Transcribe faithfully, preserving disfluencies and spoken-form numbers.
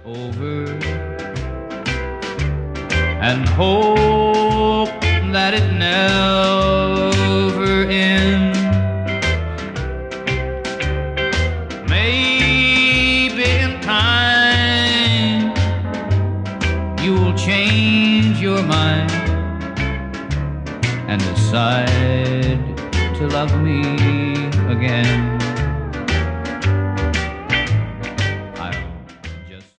over and hope that it never ends. Maybe in time you'll change your mind and decide to love me again.